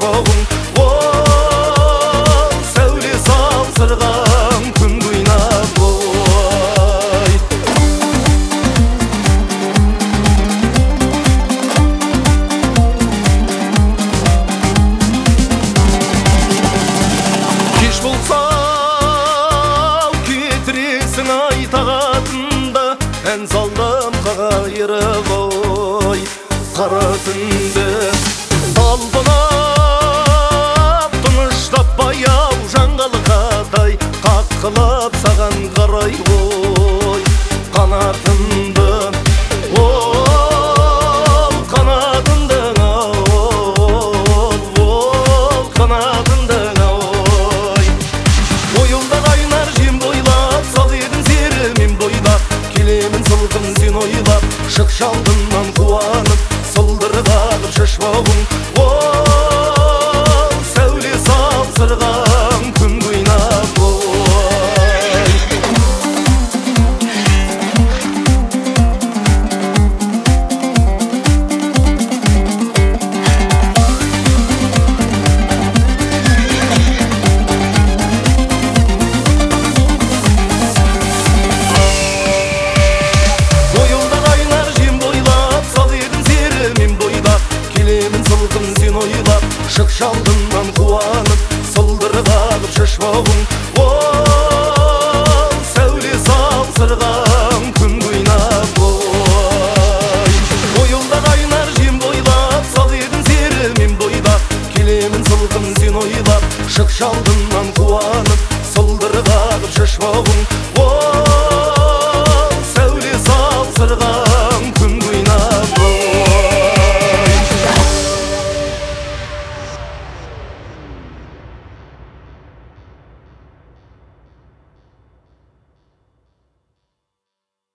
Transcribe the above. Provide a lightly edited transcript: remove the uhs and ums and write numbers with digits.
шашпауың. Ол сәуле салсырған күн ойнап ой. Кеш болса кетіресің айтағатында, ән салдым қағайырып ой. Қара түнді талпынып тыныштап баяу жаңғалғадай қаққылап саған қарай ой. Қанатымды ол қанатымды ол қанатымды ой. Ойылда қайнар жем бойлап сал едім серімен бойлап, келемін сылқым сен ойлап, шық шалдымнан қуанып сылдырғалып шашпауың. Ол сәуле салсырған күн ойнап ой. Ойылда қайнар жем бойлап сал едім серімен бойлап, келемін сылқым сен ойлап, шық шалдымнан қуанып сылдырғалып шашпауың. Ол сәуле салсырған күн ойнап ой. Ойылда қайнар жем бойлап сал едім серімен бойлап, келемін сылқым сен ойлап, шық шалдымнан қуанып сылдырғалып шашпауың.